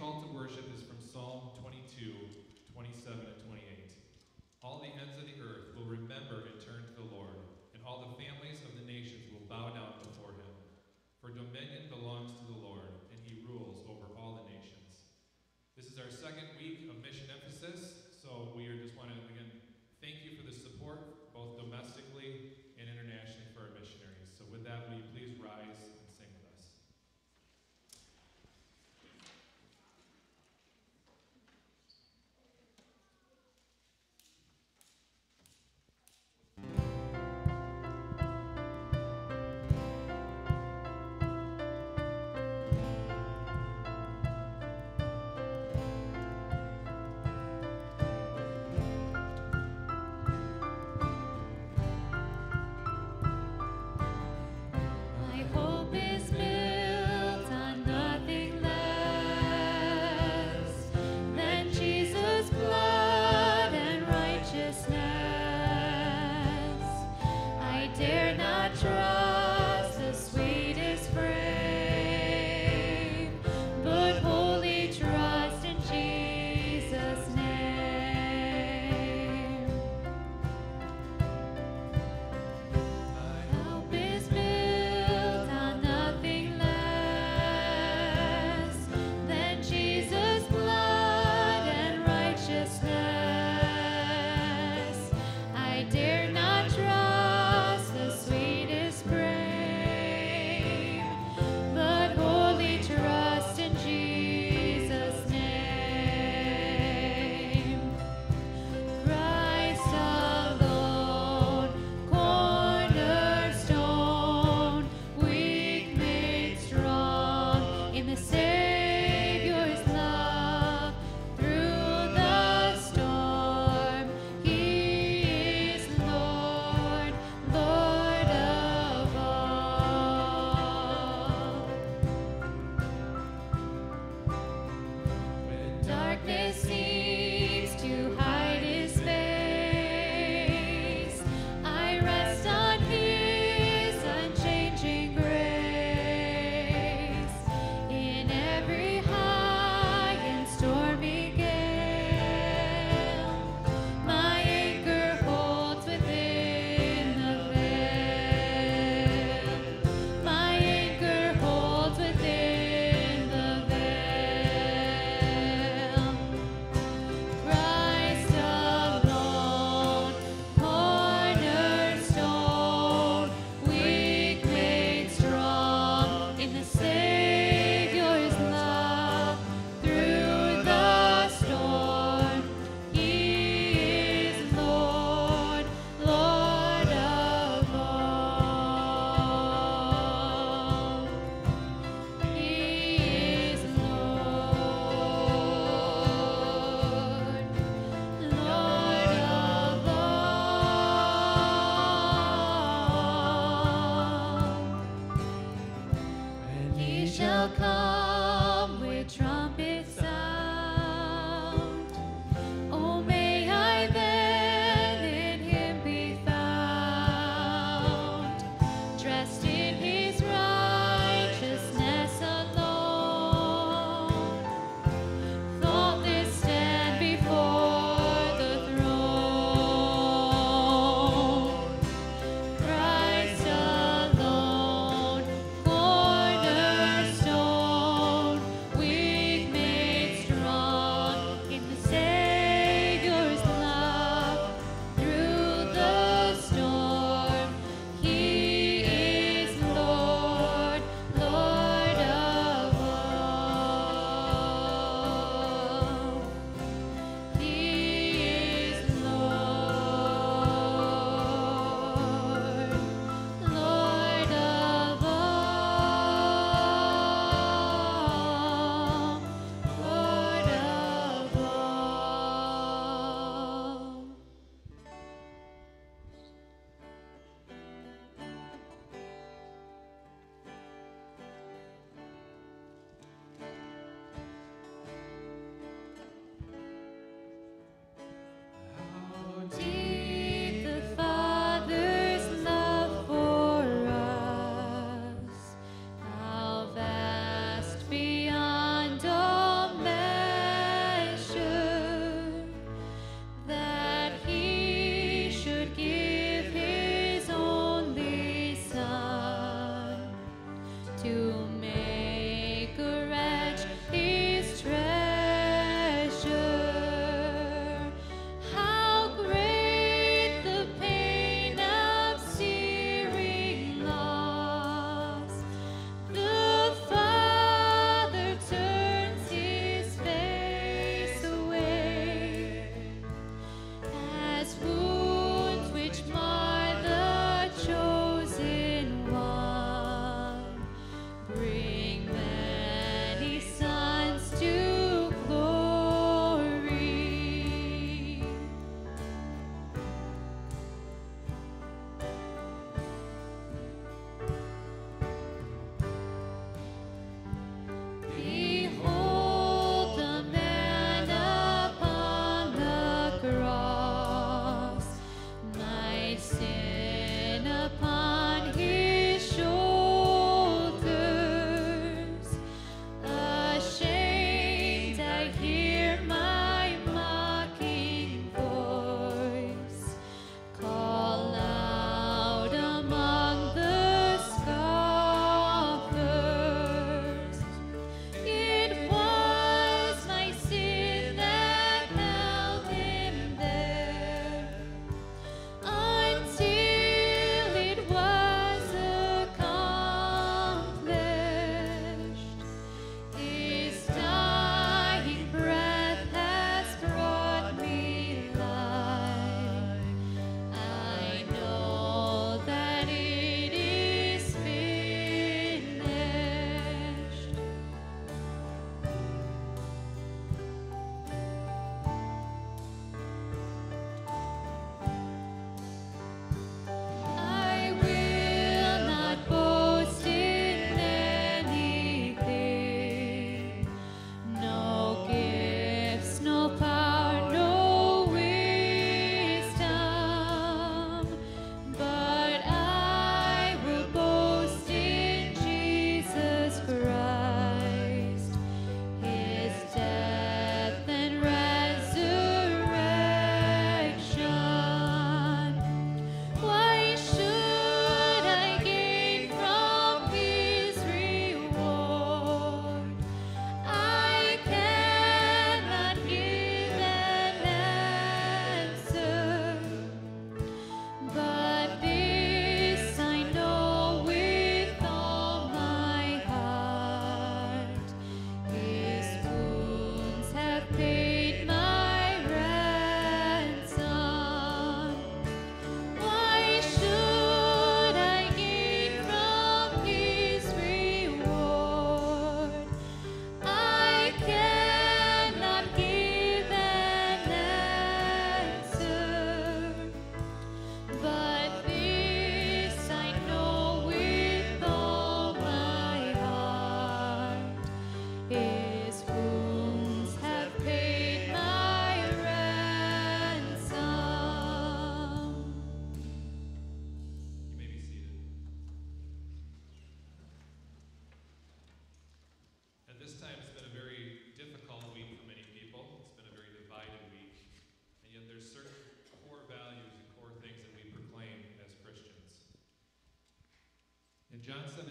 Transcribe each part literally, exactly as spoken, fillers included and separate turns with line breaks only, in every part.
call to worship is from Psalm twenty-two, twenty-seven and twenty-eight. All the ends of the earth will remember and turn to the Lord, and all the families of the nations will bow down before him. For dominion belongs to the Lord, and he rules over all the nations. This is our second week of mission emphasis, so we are just want to, again, thank you for the support, both domestically and internationally, for our missionaries. So with that, will you please rise and sing with us?
Thank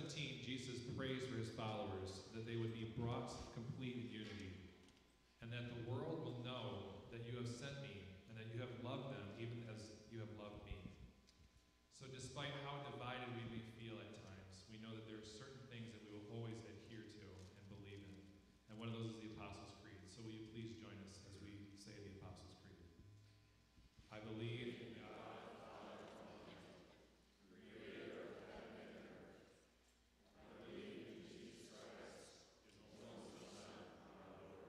seventeen, Jesus prays for his followers that they would be brought to complete unity, and that the world will know that you have sent me, and that you have loved them even as you have loved me. So despite how divided we may feel at times, we know that there are certain things that we will always adhere to and believe in. And one of those is the Apostles' Creed. So will you please join us as we say the Apostles' Creed? I believe in God, the Father Almighty, creator of heaven and earth. I believe in Jesus Christ, his only Son, our Lord,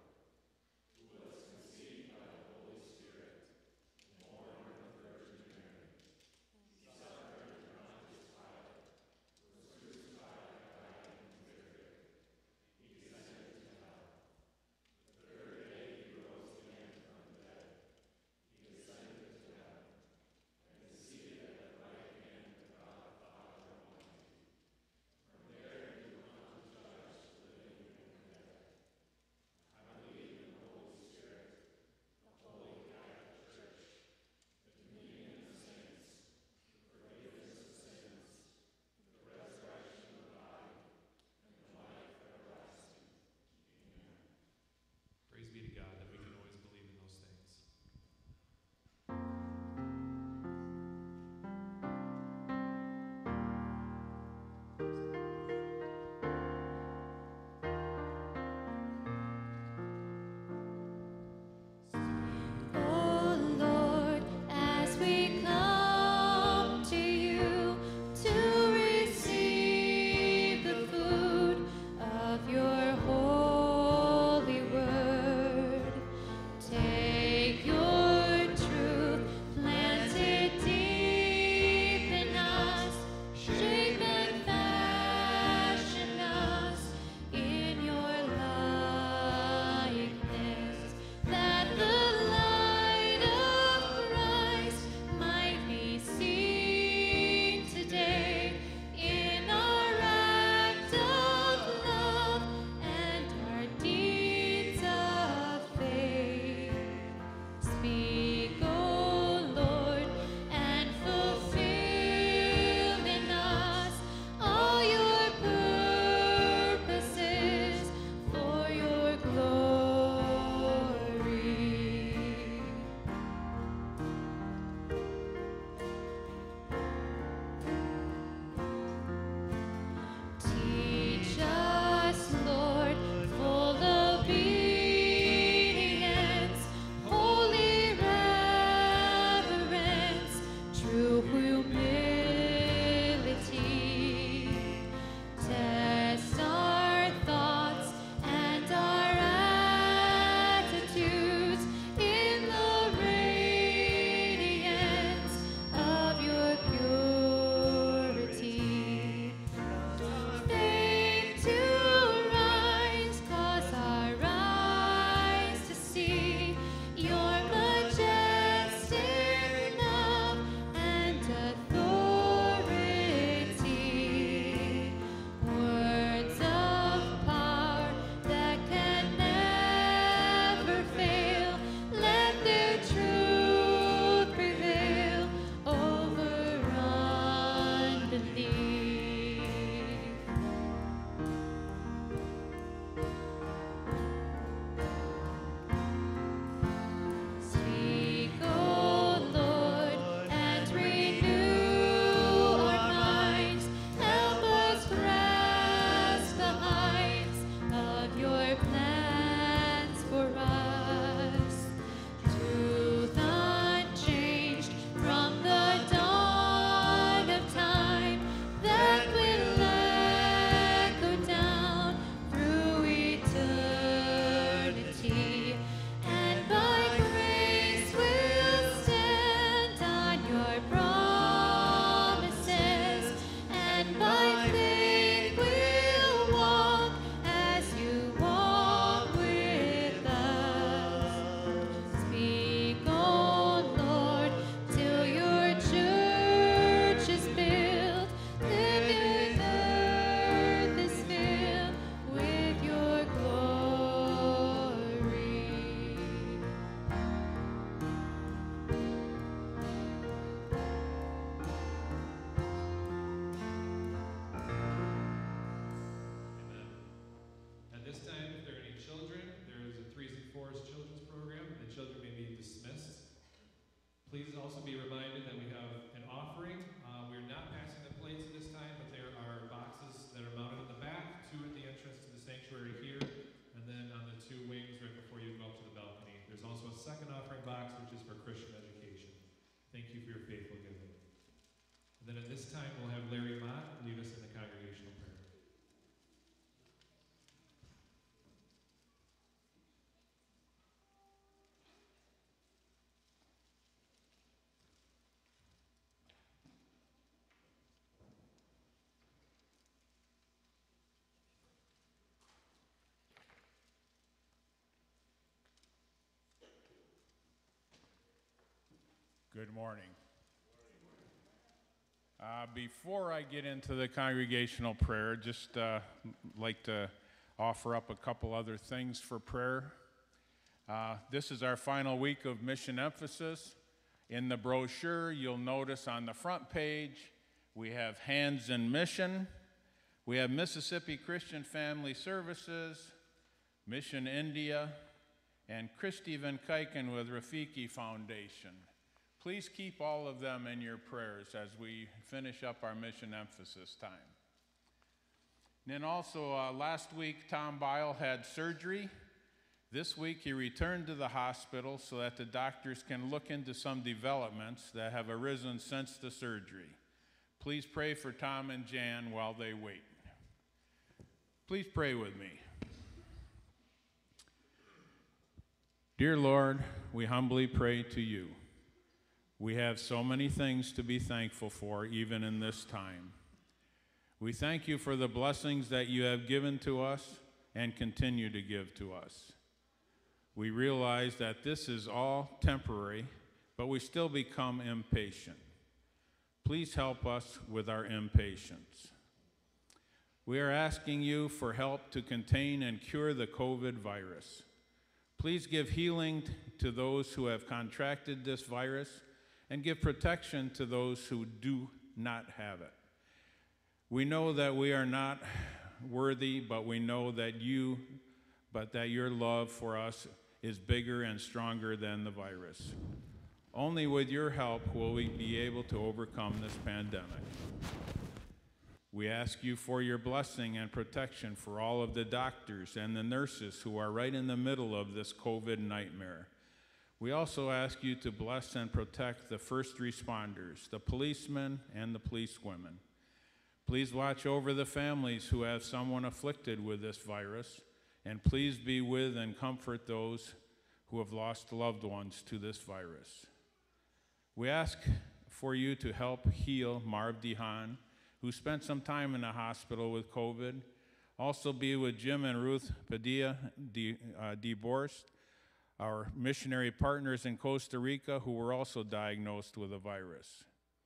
also be reminded that we have an offering. Uh, we're not passing the plates at this time, but there are boxes that are mounted in the back, two at the entrance to the sanctuary here, and then on the two wings right before you go up to the balcony. There's also a second offering box, which is for Christian education. Thank you for your faithful giving. And then at this time, we'll have Larry Mott lead us in the congregational prayer.
Good morning. Uh, before I get into the congregational prayer, just uh, like to offer up a couple other things for prayer. Uh, this is our final week of mission emphasis. In the brochure, you'll notice on the front page, we have Hands in Mission. We have Mississippi Christian Family Services, Mission India, and Christy Van Kijken with Rafiki Foundation. Please keep all of them in your prayers as we finish up our mission emphasis time. And then also, uh, last week, Tom Bile had surgery. This week, he returned to the hospital so that the doctors can look into some developments that have arisen since the surgery. Please pray for Tom and Jan while they wait. Please pray with me. Dear Lord, we humbly pray to you. We have so many things to be thankful for, even in this time. We thank you for the blessings that you have given to us and continue to give to us. We realize that this is all temporary, but we still become impatient. Please help us with our impatience. We are asking you for help to contain and cure the COVID virus. Please give healing to those who have contracted this virus and give protection to those who do not have it. We know that we are not worthy, but we know that you, but that your love for us is bigger and stronger than the virus. Only with your help will we be able to overcome this pandemic. We ask you for your blessing and protection for all of the doctors and the nurses who are right in the middle of this COVID nightmare. We also ask you to bless and protect the first responders, the policemen and the policewomen. Please watch over the families who have someone afflicted with this virus, and please be with and comfort those who have lost loved ones to this virus. We ask for you to help heal Marv DeHaan, who spent some time in the hospital with COVID. Also be with Jim and Ruth Padilla de, uh, DeBorst, our missionary partners in Costa Rica who were also diagnosed with a virus.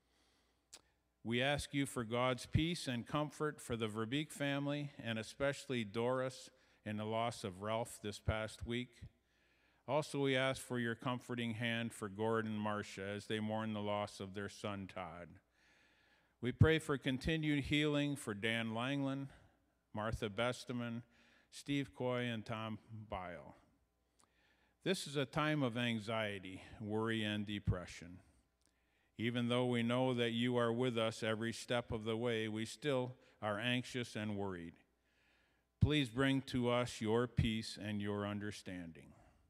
We ask you for God's peace and comfort for the Verbeek family, and especially Doris in the loss of Ralph this past week. Also, we ask for your comforting hand for Gord and Marcia as they mourn the loss of their son, Todd. We pray for continued healing for Dan Langland, Martha Besteman, Steve Coy, and Tom Bile. This is a time of anxiety, worry, and depression. Even though we know that you are with us every step of the way, we still are anxious and worried. Please bring to us your peace and your understanding.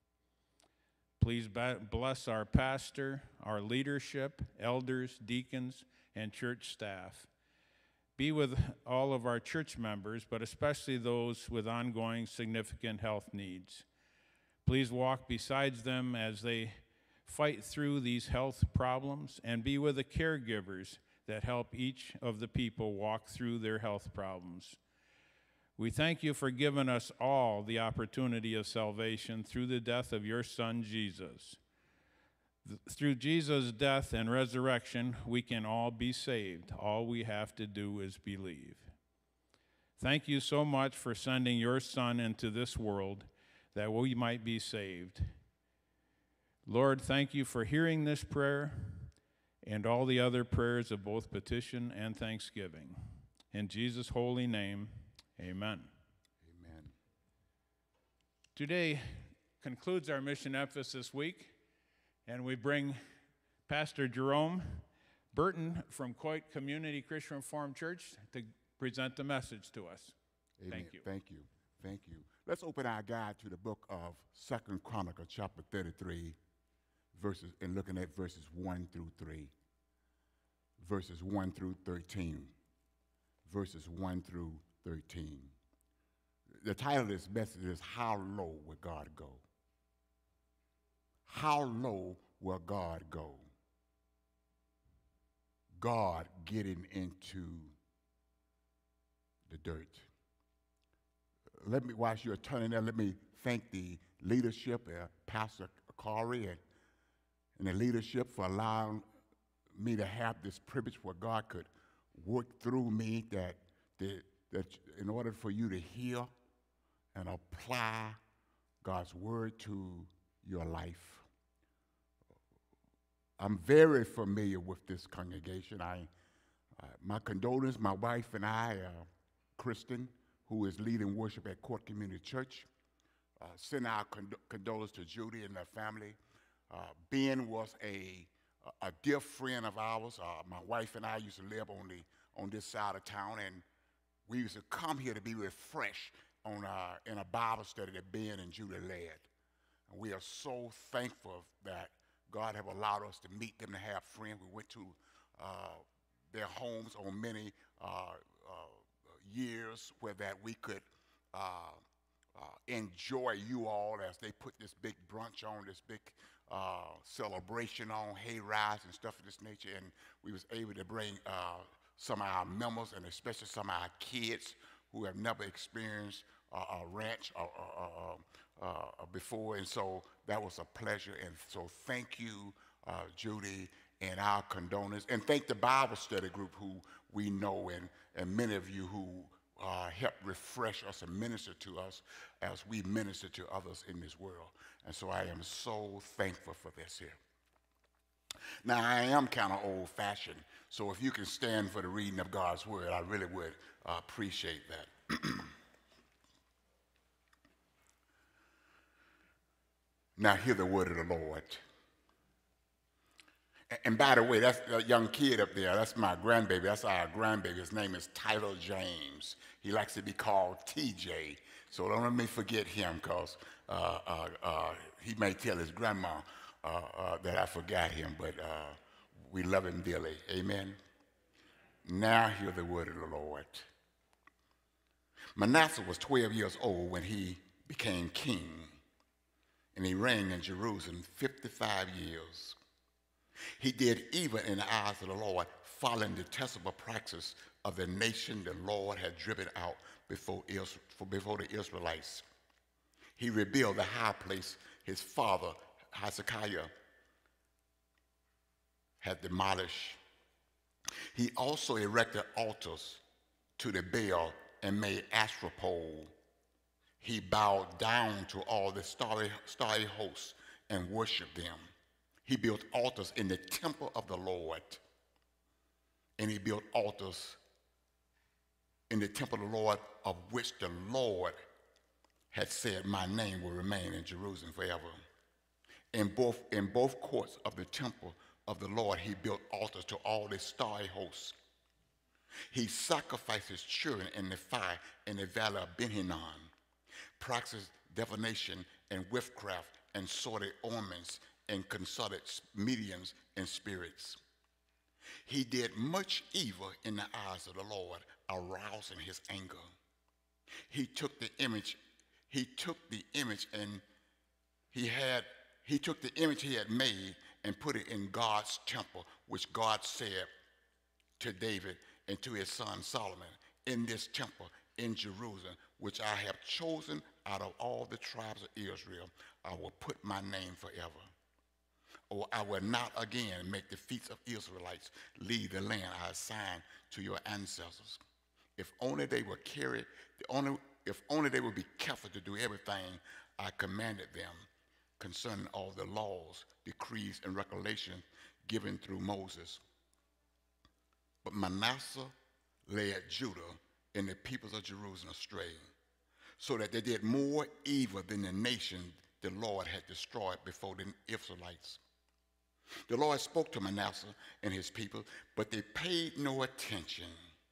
Please bless our pastor, our leadership, elders, deacons, and church staff. Be with all of our church members, but especially those with ongoing significant health needs. Please walk beside them as they fight through these health problems, and be with the caregivers that help each of the people walk through their health problems. We thank you for giving us all the opportunity of salvation through the death of your Son, Jesus. Th- through Jesus' death and resurrection, we can all be saved. All we have to do is believe. Thank you so much for sending your Son into this world that we might be saved. Lord, thank you for hearing this prayer and all the other prayers of both petition and thanksgiving. In Jesus' holy name, amen.
Amen.
Today concludes our Mission Emphasis Week, and we bring Pastor Jerome Burton from Coit Community Christian Reformed Church to present the message to us.
Amen.
Thank you.
Thank you. Thank you. Let's open our guide to the book of Second Chronicles, chapter thirty-three, verses, and looking at verses one through three, verses one through thirteen, verses one through thirteen. The title of this message is "How Low Will God Go?" How low will God go? God getting into the dirt. Let me, whilst you're turning there, let me thank the leadership, uh, Pastor Corey and, and the leadership for allowing me to have this privilege where God could work through me that, the, that in order for you to hear and apply God's word to your life. I'm very familiar with this congregation. I, uh, my condolences, my wife and I, uh, Kristen, who is leading worship at Court Community Church, uh, send our cond- condolences to Judy and their family. Uh, Ben was a, a dear friend of ours. Uh, my wife and I used to live on the on this side of town, and we used to come here to be refreshed on uh, in a Bible study that Ben and Judy led. And we are so thankful that God have allowed us to meet them, to have friends. We went to uh, their homes on many uh, uh, years where that we could uh, uh, enjoy you all as they put this big brunch on, this big uh, celebration on, hay rides and stuff of this nature. And we was able to bring uh, some of our members, and especially some of our kids who have never experienced uh, a ranch or, or, or, Uh, before, and so that was a pleasure. And so thank you, uh, Judy, and our condolences, and thank the Bible study group who we know, and, and many of you who uh, helped refresh us and minister to us as we minister to others in this world. And so I am so thankful for this here. Now, I am kind of old-fashioned, so if you can stand for the reading of God's word, I really would uh, appreciate that. Now hear the word of the Lord. And by the way, that's a young kid up there. That's my grandbaby. That's our grandbaby. His name is Tyler James. He likes to be called T J. So don't let me forget him, because uh, uh, uh, he may tell his grandma uh, uh, that I forgot him, but uh, we love him dearly. Amen. Now hear the word of the Lord. Manasseh was twelve years old when he became king, and he reigned in Jerusalem fifty-five years. He did evil in the eyes of the Lord, following the detestable practice of the nation the Lord had driven out before, before the Israelites. He rebuilt the high place his father, Hezekiah, had demolished. He also erected altars to the Baal and made Asherah pole. He bowed down to all the starry, starry hosts and worshiped them. He built altars in the temple of the Lord, and he built altars in the temple of the Lord, of which the Lord had said, my name will remain in Jerusalem forever. In both, in both courts of the temple of the Lord, he built altars to all the starry hosts. He sacrificed his children in the fire in the valley of Ben-Hinnom, practiced divination and witchcraft, and sorted omens, and consulted mediums and spirits. He did much evil in the eyes of the Lord, arousing his anger. He took the image, he took the image and he had, he took the image he had made and put it in God's temple, which God said to David and to his son Solomon, in this temple in Jerusalem, which I have chosen out of all the tribes of Israel, I will put my name forever. Or I will not again make the feet of Israelites leave the land I assigned to your ancestors. If only they would carry, the only, if only they would be careful to do everything I commanded them concerning all the laws, decrees, and regulations given through Moses. But Manasseh led Judah and the peoples of Jerusalem astray, so that they did more evil than the nation the Lord had destroyed before the Israelites. The Lord spoke to Manasseh and his people, but they paid no attention.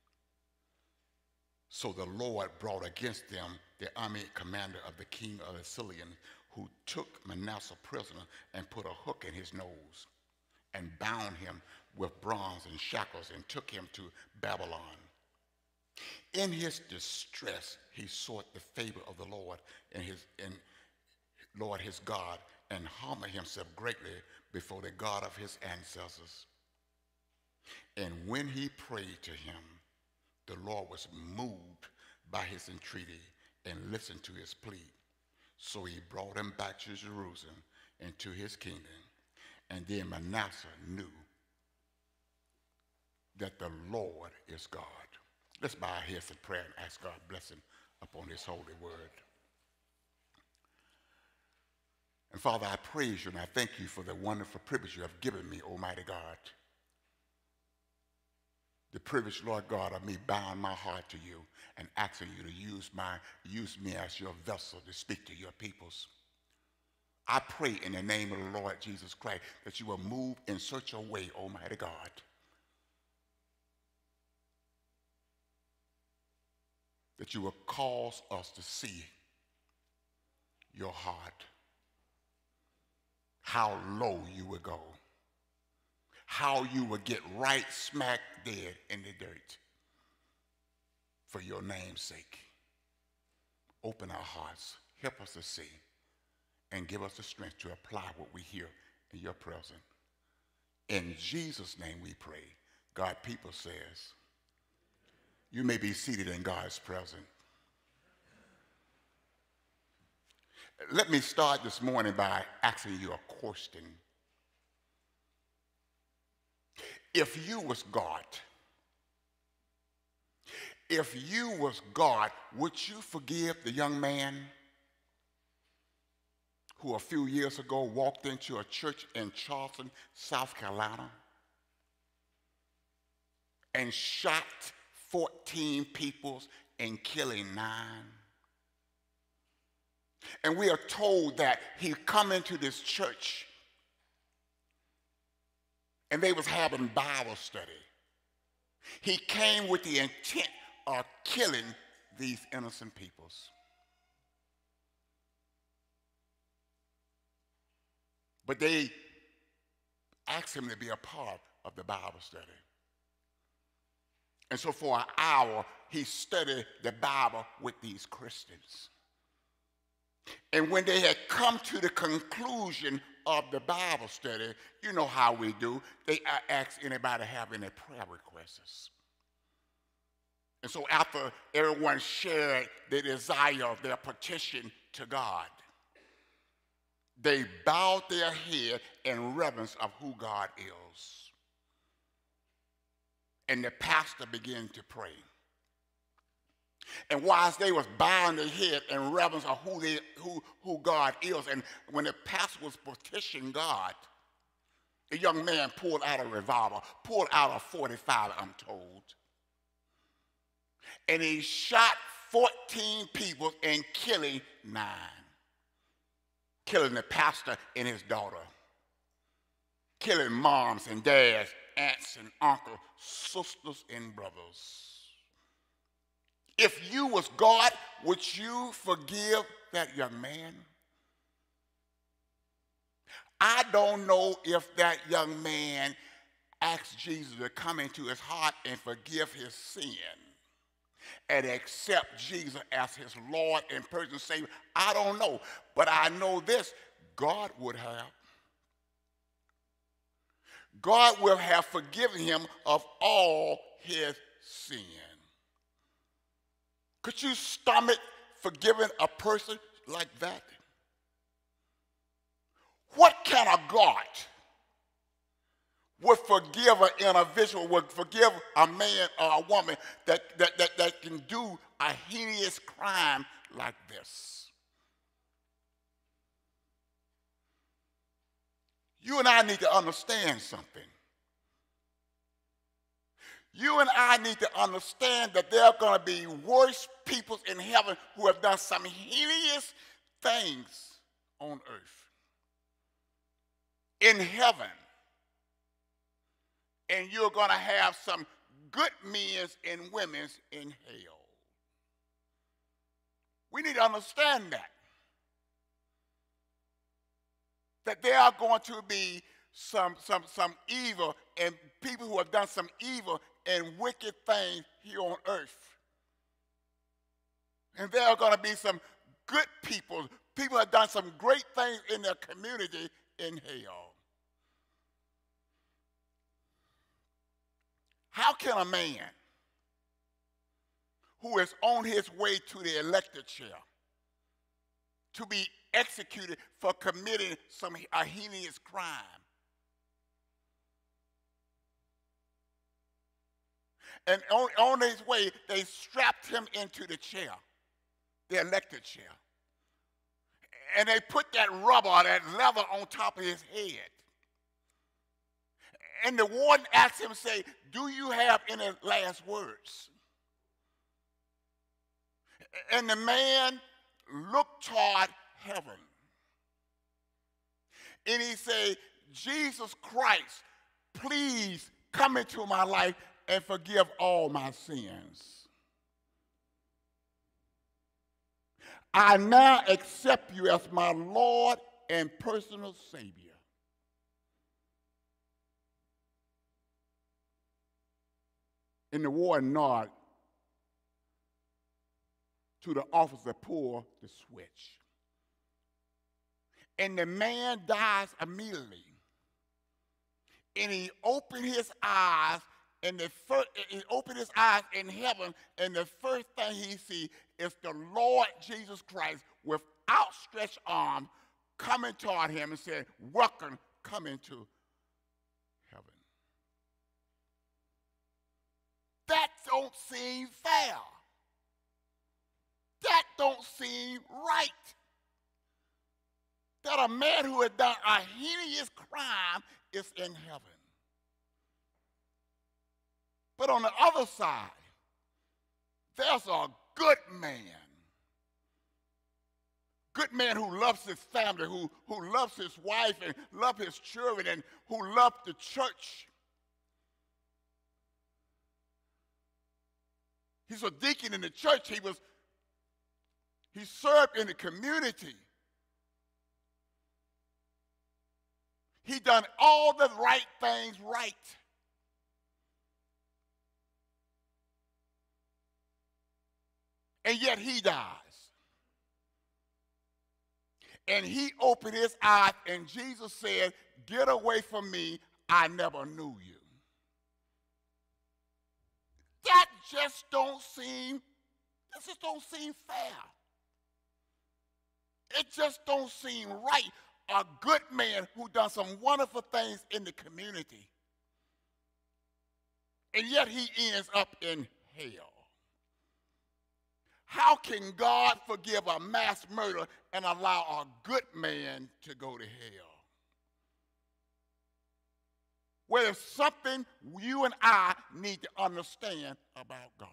So the Lord brought against them the army commander of the king of the Syrians, who took Manasseh prisoner and put a hook in his nose and bound him with bronze and shackles and took him to Babylon. In his distress, he sought the favor of the Lord and his and Lord his God, and humbled himself greatly before the God of his ancestors. And when he prayed to him, the Lord was moved by his entreaty and listened to his plea. So he brought him back to Jerusalem and to his kingdom. And then Manasseh knew that the Lord is God. Let's bow our heads in prayer and ask God's blessing upon his holy word. And Father, I praise you and I thank you for the wonderful privilege you have given me, Almighty God. The privilege, Lord God, of me bowing my heart to you and asking you to use, my, use me as your vessel to speak to your peoples. I pray in the name of the Lord Jesus Christ that you will move in such a way, Almighty God, that you will cause us to see your heart, how low you will go, how you will get right smack dead in the dirt for your name's sake. Open our hearts, help us to see, and give us the strength to apply what we hear in your presence. In Jesus' name we pray. God, people says, you may be seated in God's presence. Let me start this morning by asking you a question. If you was God, if you was God, would you forgive the young man who a few years ago walked into a church in Charleston, South Carolina, and shot fourteen people and killing nine? And we are told that he come into this church and they was having Bible study. He came with the intent of killing these innocent peoples. But they asked him to be a part of the Bible study. And so for an hour, he studied the Bible with these Christians. And when they had come to the conclusion of the Bible study, you know how we do, they ask anybody have any prayer requests. And so after everyone shared the desire of their petition to God, they bowed their head in reverence of who God is. And the pastor began to pray. And whilst they was bowing their head in reverence of who, they, who, who God is, and when the pastor was petitioning God, the young man pulled out a revolver, pulled out a forty-five, I'm told. And he shot fourteen people and killing nine. Killing the pastor and his daughter. Killing moms and dads, aunts and uncles, sisters and brothers. If you was God, would you forgive that young man? I don't know if that young man asked Jesus to come into his heart and forgive his sin and accept Jesus as his Lord and personal Savior. I don't know, but I know this, God would have. God will have forgiven him of all his sin. Could you stomach forgiving a person like that? What kind of God would forgive an individual, would forgive a man or a woman that, that, that, that can do a heinous crime like this? You and I need to understand something. You and I need to understand that there are going to be worse people in heaven who have done some heinous things on earth. In heaven, and you're going to have some good men and women in hell. We need to understand that. That there are going to be some, some, some evil and people who have done some evil and wicked things here on earth. And there are going to be some good people, people who have done some great things in their community in hell. How can a man who is on his way to the elected chair to be executed for committing some a heinous crime, and on, on his way they strapped him into the chair, the elected chair, and they put that rubber, that leather on top of his head, and the warden asked him, say, do you have any last words? And the man looked toward heaven. And he said, Jesus Christ, please come into my life and forgive all my sins. I now accept you as my Lord and personal Savior. And the warden nodded to the officer, pull the switch. And the man dies immediately. And he opened his eyes, and the first, he opened his eyes in heaven, and the first thing he sees is the Lord Jesus Christ with outstretched arms coming toward him and saying, welcome, come into heaven. That don't seem fair. That don't seem right. That a man who had done a heinous crime is in heaven. But on the other side, there's a good man. Good man who loves his family, who, who loves his wife and loves his children, and who loves the church. He's a deacon in the church. He was He served in the community. He done all the right things right. And yet he dies. And he opened his eyes, and Jesus said, get away from me, I never knew you. That just don't seem, that just don't seem fair. It just don't seem right. A good man who done some wonderful things in the community, and yet he ends up in hell. How can God forgive a mass murder and allow a good man to go to hell? Well, there's something you and I need to understand about God.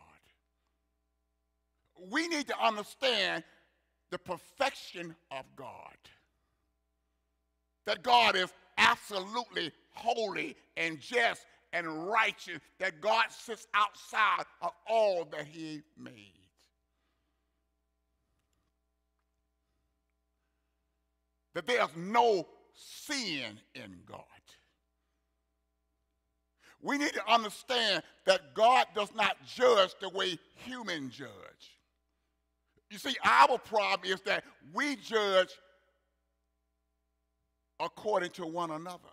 We need to understand the perfection of God. That God is absolutely holy and just and righteous. That God sits outside of all that he made. That there's no sin in God. We need to understand that God does not judge the way humans judge. You see, our problem is that we judge according to one another.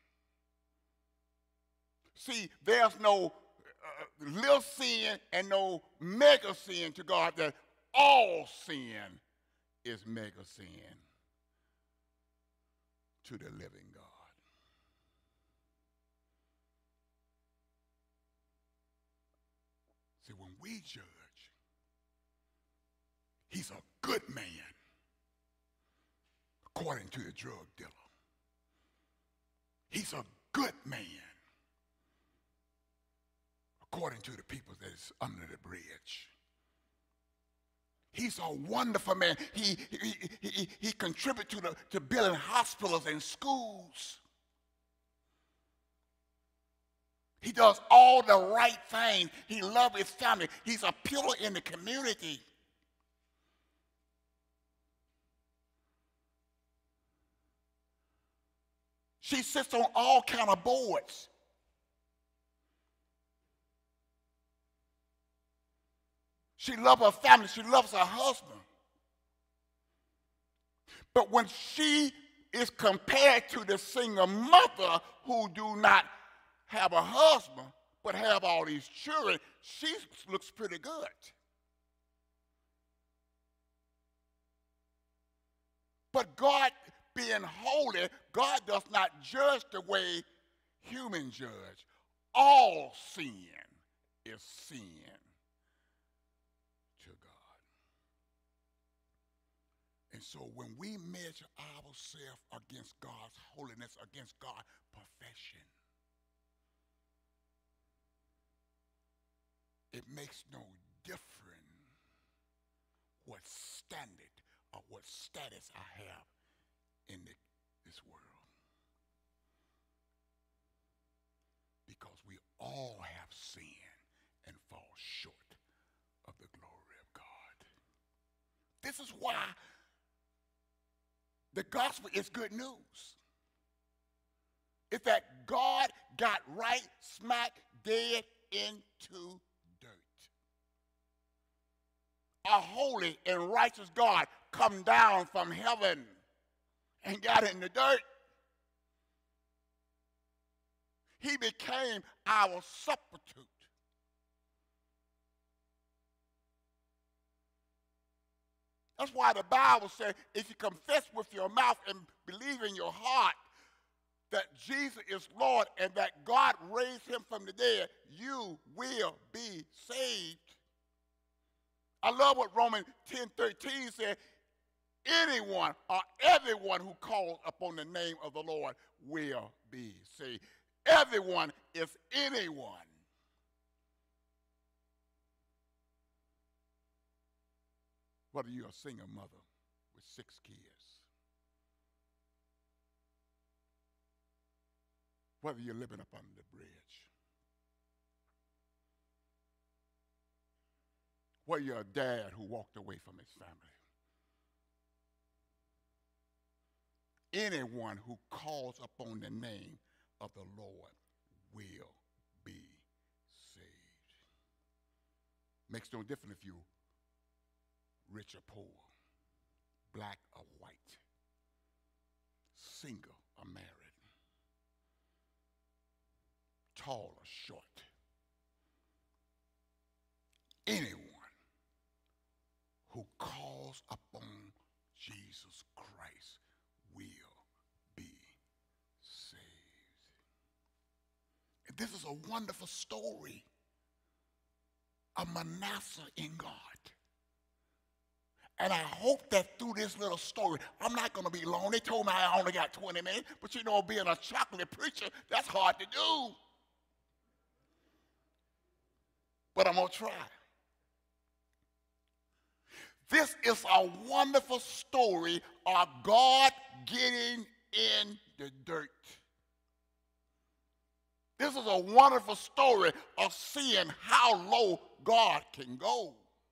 See, there's no uh, little sin and no mega sin to God, that all sin is mega sin to the living God. See, when we judge, he's a good man according to the drug dealer. He's a good man according to the people that is under the bridge. He's a wonderful man. He, he, he, he contributed to, the, to building hospitals and schools. He does all the right things. He loves his family. He's a pillar in the community. She sits on all kind of boards. She loves her family. She loves her husband. But when she is compared to the single mother who do not have a husband but have all these children, she looks pretty good. But God, being holy, God does not judge the way humans judge. All sin is sin to God. And so when we measure ourselves against God's holiness, against God's perfection, it makes no difference what standard or what status I have in the, this world. Because we all have sinned and fall short of the glory of God. This is why the gospel is good news. It's that God got right smack dead into dirt. A holy and righteous God come down from heaven and got in the dirt. He became our substitute. That's why the Bible says if you confess with your mouth and believe in your heart that Jesus is Lord and that God raised him from the dead, you will be saved. I love what Romans ten thirteen said. Anyone or everyone who calls upon the name of the Lord will be saved. Everyone is anyone. Whether you're a single mother with six kids, whether you're living up under the bridge, whether you're a dad who walked away from his family, anyone who calls upon the name of the Lord will be saved. Makes no difference if you're rich or poor, black or white, single or married, tall or short. Anyone who calls upon Jesus Christ will be saved. And this is a wonderful story of Manasseh in God. And I hope that through this little story, I'm not going to be long. They told me I only got twenty minutes, but you know, being a chocolate preacher, that's hard to do. But I'm going to try. This is a wonderful story of God getting in the dirt. This is a wonderful story of seeing how low God can go.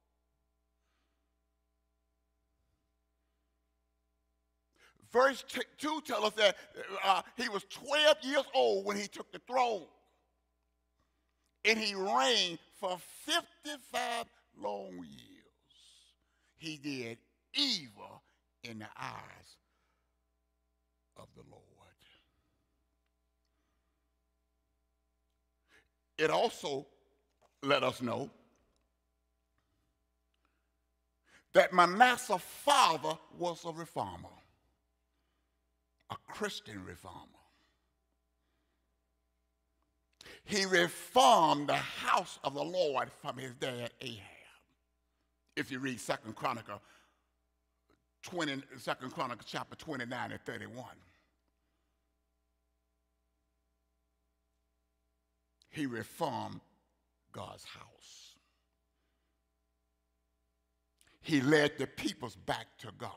Verse two tells us that uh, he was twelve years old when he took the throne. And he reigned for fifty-five long years. He did evil in the eyes of the Lord. It also let us know that Manasseh's father was a reformer, a Christian reformer. He reformed the house of the Lord from his dad Ahab. If you read Second Chronicle, twenty, Second Chronicle chapter twenty-nine and thirty-one. He reformed God's house. He led the peoples back to God.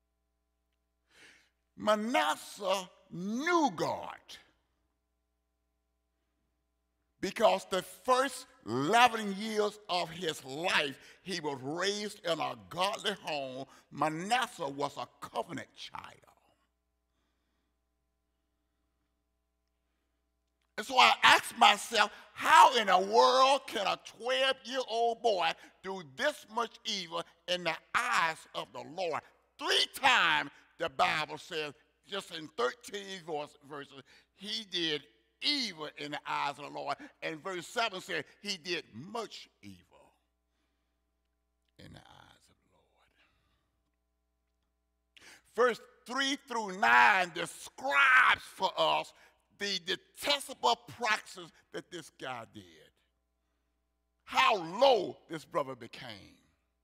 Manasseh knew God. because the first eleven years of his life, he was raised in a godly home. Manasseh was a covenant child. And so I asked myself, how in the world can a twelve-year-old boy do this much evil in the eyes of the Lord? Three times the Bible says, just in thirteen verses, he did evil in the eyes of the Lord. And verse seven says he did much evil in the eyes of the Lord. Verse three through nine describes for us the detestable practices that this guy did. How low this brother became.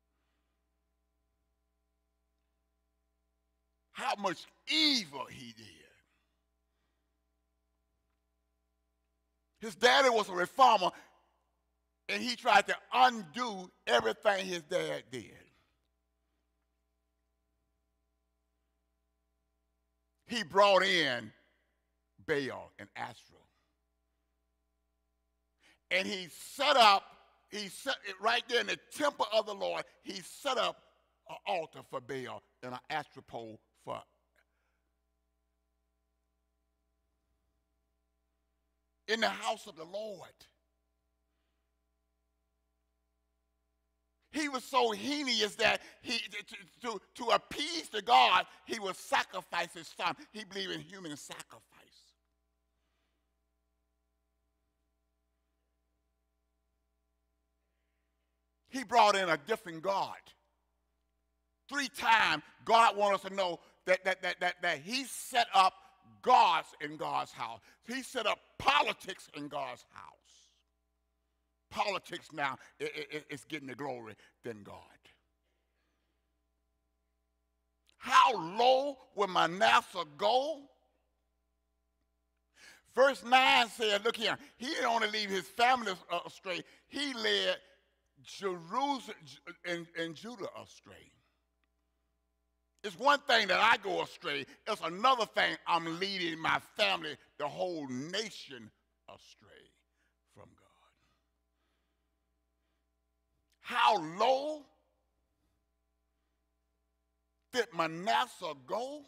How much evil he did. His daddy was a reformer, and he tried to undo everything his dad did. He brought in Baal and Asherah. And he set up, he set it right there in the temple of the Lord, he set up an altar for Baal and an Asherah pole for in the house of the Lord. He was so heinous that he, to, to, to appease the God, he would sacrifice his son. He believed in human sacrifice. He brought in a different God. Three times, God wants us to know that, that, that, that, that he set up gods in God's house. He set up politics in God's house. Politics now is getting the glory than God. How low will Manasseh go? Verse nine says, look here, he didn't only leave his family astray, he led Jerusalem and, and Judah astray. It's one thing that I go astray. It's another thing I'm leading my family, the whole nation, astray from God. How low did Manasseh go?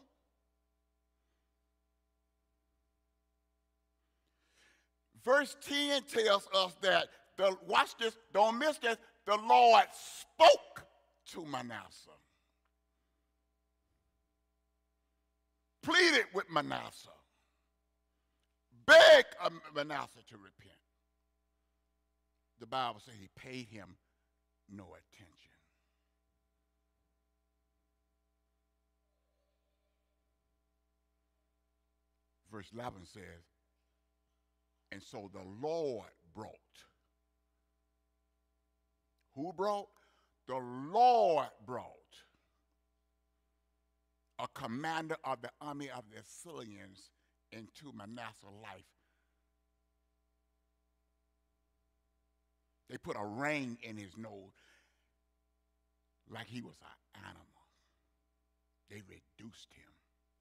Verse ten tells us that, the, watch this, don't miss this, the Lord spoke to Manasseh. Pleaded with Manasseh. Begged Manasseh to repent. The Bible says he paid him no attention. Verse eleven says, and so the Lord brought. Who brought? The Lord brought a commander of the army of the Assyrians into Manasseh's life. They put a ring in his nose like he was an animal. They reduced him.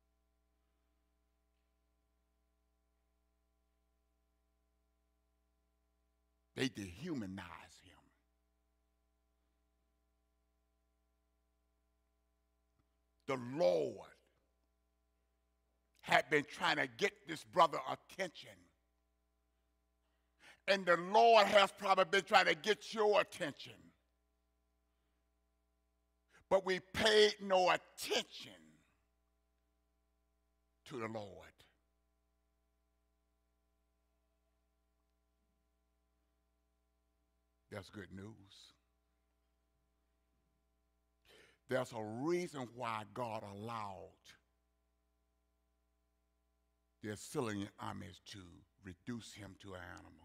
They dehumanized him. The Lord had been trying to get this brother attention. And the Lord has probably been trying to get your attention. But we paid no attention to the Lord. That's good news. There's a reason why God allowed the Assyrian armies to reduce him to an animal.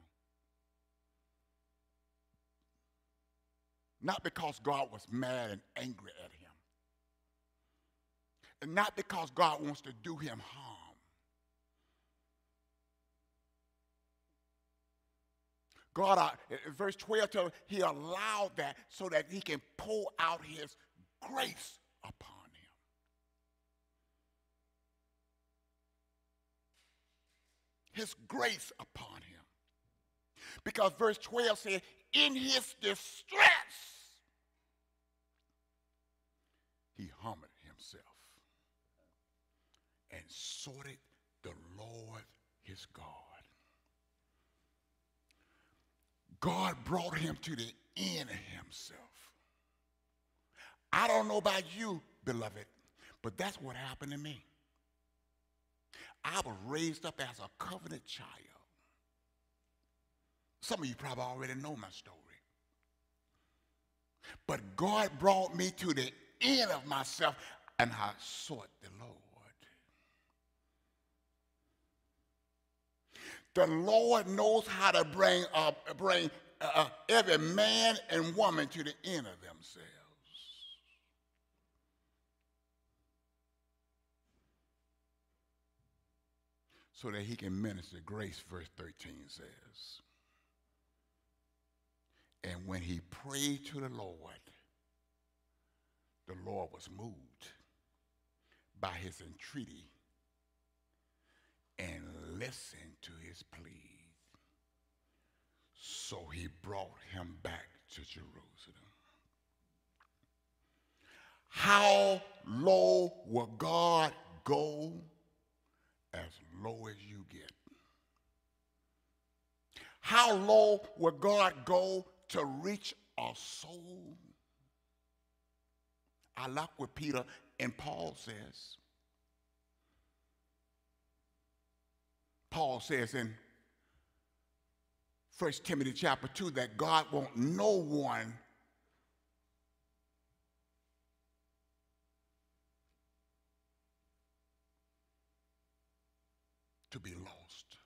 Not because God was mad and angry at him. And not because God wants to do him harm. God, uh, in verse twelve, tells us he allowed that so that he can pour out his grace upon him. His grace upon him. Because verse twelve said, in his distress, he humbled himself and sought the Lord his God. God brought him to the end of himself. I don't know about you, beloved, but that's what happened to me. I was raised up as a covenant child. Some of you probably already know my story. But God brought me to the end of myself, and I sought the Lord. The Lord knows how to bring, uh, bring uh, every man and woman to the end of themselves. So that he can minister grace, verse thirteen says. And when he prayed to the Lord, the Lord was moved by his entreaty and listened to his plea. So he brought him back to Jerusalem. How low will God go? As low as you get. How low will God go to reach a soul? I like what Peter and Paul says. Paul says in First Timothy chapter two that God wants no one to be lost,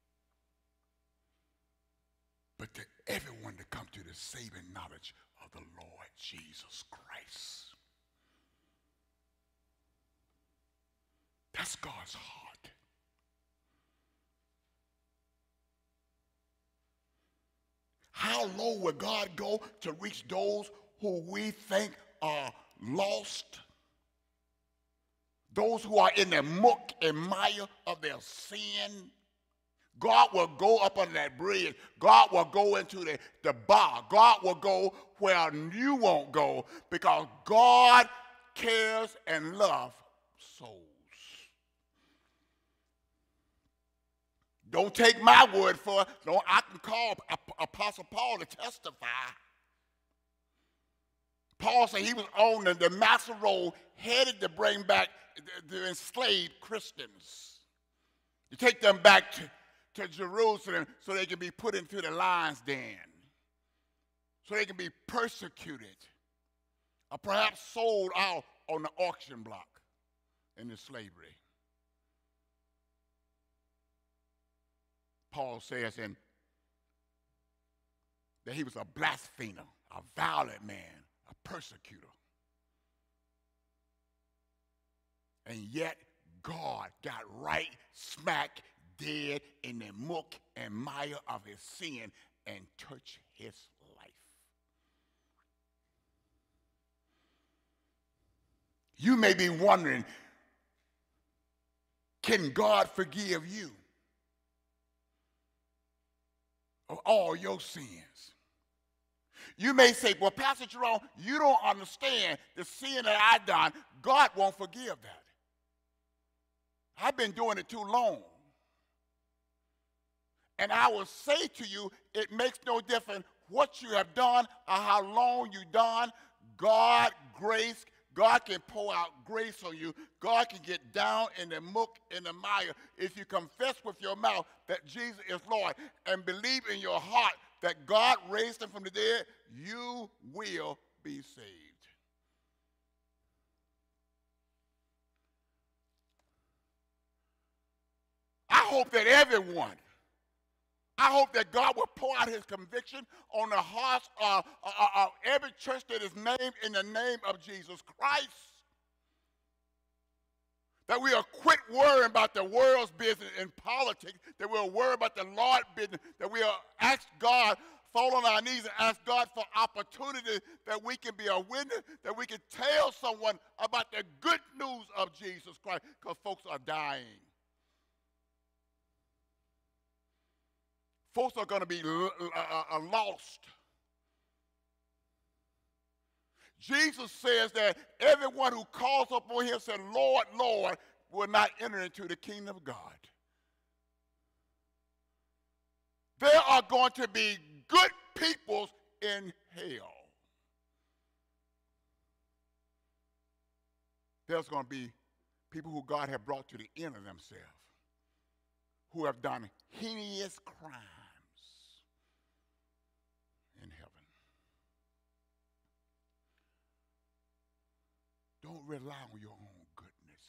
but to everyone to come to the saving knowledge of the Lord Jesus Christ. That's God's heart. How low will God go to reach those who we think are lost? Those who are in the muck and mire of their sin. God will go up on that bridge. God will go into the, the bar. God will go where you won't go, because God cares and loves souls. Don't take my word for it. Don't, I can call Apostle Paul to testify. Paul said he was on the, the master road, headed to bring back the, the enslaved Christians. To take them back to, to Jerusalem so they can be put into the lion's den, so they can be persecuted, or perhaps sold out on the auction block into slavery. Paul says in, that he was a blasphemer, a violent man, a persecutor. And yet God got right smack dead in the muck and mire of his sin and touched his life. You may be wondering, can God forgive you of all your sins? You may say, well, Pastor Jerome, you don't understand the sin that I done. God won't forgive that. I've been doing it too long. And I will say to you, it makes no difference what you have done or how long you've done. God, grace, God can pour out grace on you. God can get down in the muck, in the mire. If you confess with your mouth that Jesus is Lord and believe in your heart that God raised him from the dead, you will be saved. I hope that everyone, I hope that God will pour out his conviction on the hearts of, of, of every church that is named in the name of Jesus Christ. That we will quit worrying about the world's business and politics, that we'll worry about the Lord's business, that we'll ask God, fall on our knees and ask God for opportunity that we can be a witness, that we can tell someone about the good news of Jesus Christ, because folks are dying. Folks are going to be l- uh, uh, lost. Jesus says that everyone who calls upon him said, Lord, Lord, will not enter into the kingdom of God. There are going to be good people in hell. There's going to be people who God has brought to the end of themselves, who have done heinous crimes in heaven. Don't rely on your own goodness.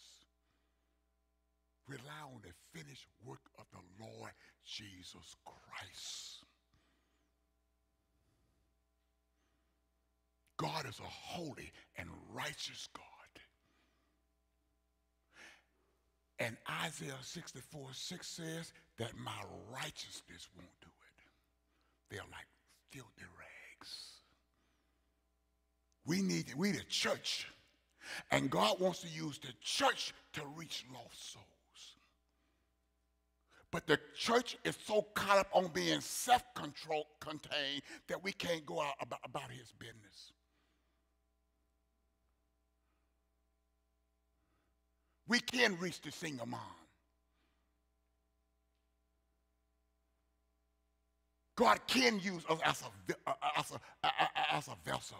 Rely on the finished work of the Lord Jesus Christ. God is a holy and righteous God. And Isaiah sixty-four six says that my righteousness won't do it. They're like filthy rags. We need, we the church. And God wants to use the church to reach lost souls. But the church is so caught up on being self-control contained that we can't go out about, about his business. We can reach the single mom. God can use us as a, as a, as a vessel.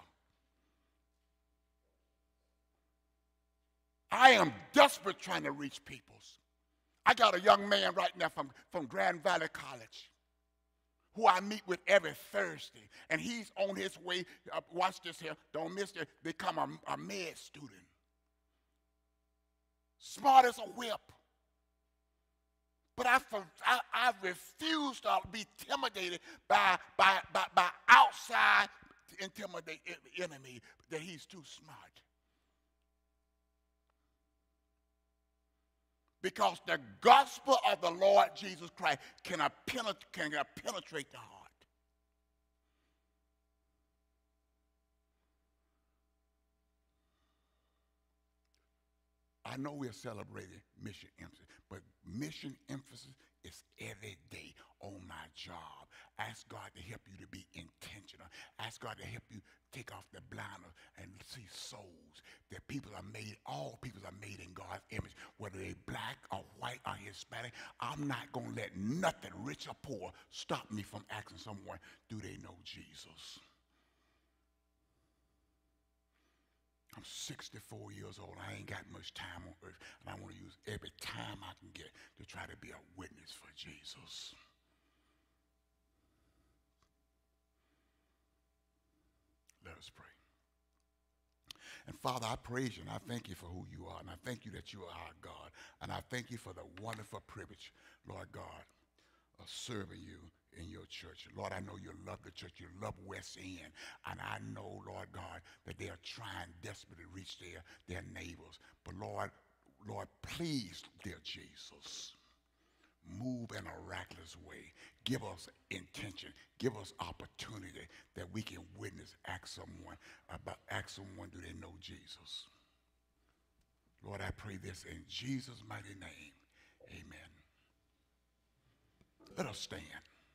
I am desperate trying to reach peoples. I got a young man right now from, from Grand Valley College who I meet with every Thursday, and he's on his way, uh, watch this here, don't miss it, become a, a med student. Smart as a whip. But I, I, I refuse to be intimidated by, by, by, by outside intimidate enemy that he's too smart. Because the gospel of the Lord Jesus Christ can penetrate, can penetrate the heart. I know we're celebrating mission emphasis, but mission emphasis is every day on my job. Ask God to help you to be intentional. Ask God to help you take off the blinders and see souls. That people are made, all people are made in God's image, whether they're black or white or Hispanic. I'm not going to let nothing, rich or poor, stop me from asking someone, do they know Jesus? I'm sixty-four years old. I ain't got much time on earth, and I want to use every time I can get to try to be a witness for Jesus. Let us pray. And Father, I praise you, and I thank you for who you are, and I thank you that you are our God, and I thank you for the wonderful privilege, Lord God, of serving you in your church. Lord, I know you love the church. You love West End. And I know, Lord God, that they are trying desperately to reach their, their neighbors. But Lord, Lord, please, dear Jesus, move in a miraculous way. Give us intention. Give us opportunity that we can witness, ask someone about, ask someone, do they know Jesus? Lord, I pray this in Jesus' mighty name. Amen. Let us stand.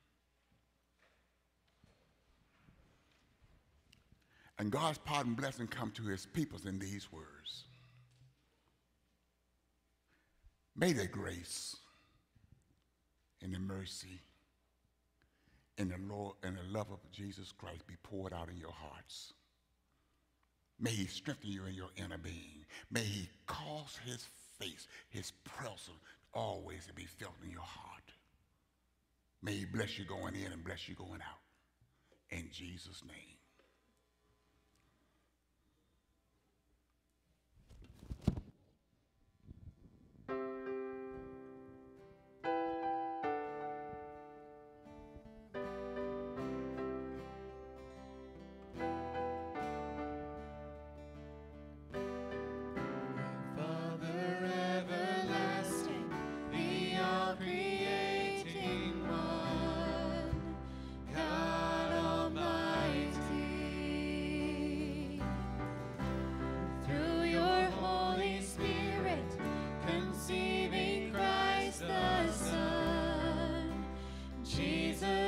And God's pardon and blessing come to his peoples in these words. May the grace and the mercy and the Lord and the love of Jesus Christ be poured out in your hearts. May he strengthen you in your inner being. May he cause his face, his presence, always to be felt in your heart. May he bless you going in and bless you going out. In Jesus' name.
Jesus.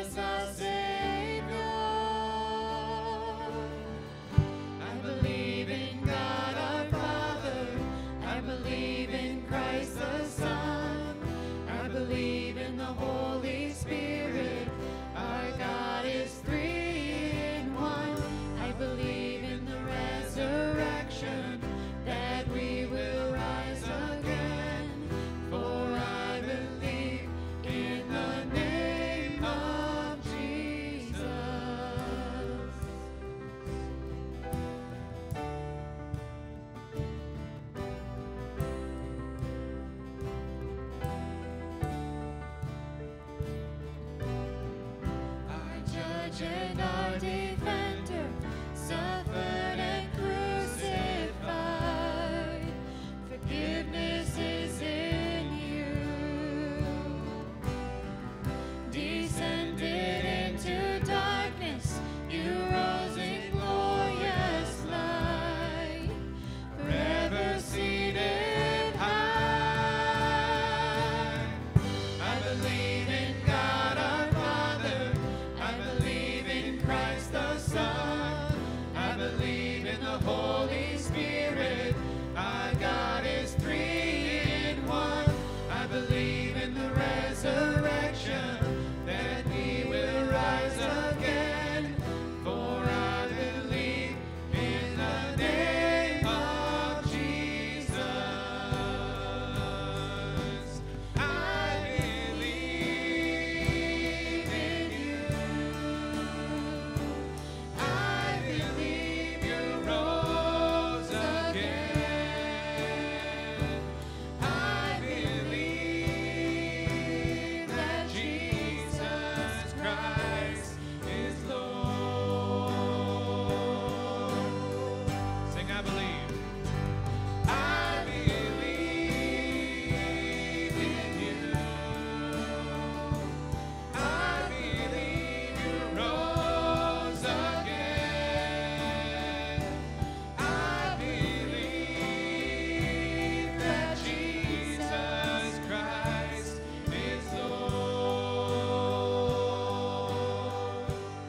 judge and our defender, suffered and crucified. Forgiveness is in you. Descended into darkness, you rose in glorious light, forever seated high. I believe in God our Father, I believe in Christ the Son, I believe in the Holy Spirit, our God is three in one. I believe in the resurrection, that we will rise again, for I believe in the name of Jesus. I believe in you. I believe you rose again. I believe that Jesus Christ is Lord.
Sing, I believe.
I believe in you. I believe you rose again. I believe that Jesus Christ is Lord.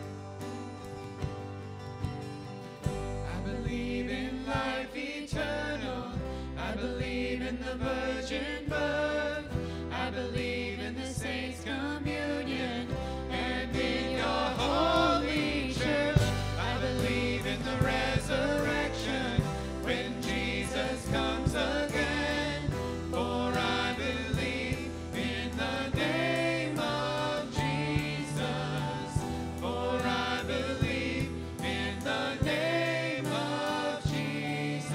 I believe in life eternal. I believe in the virgin birth. I believe in the saints' communion and in your holy church. I believe in the resurrection when Jesus comes again. For I believe in the name of Jesus. For I believe in the name of Jesus.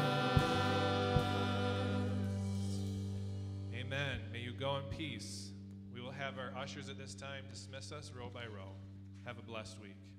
Amen. May you go in peace. We will have our ushers at this time dismiss us row by row. Have a blessed week.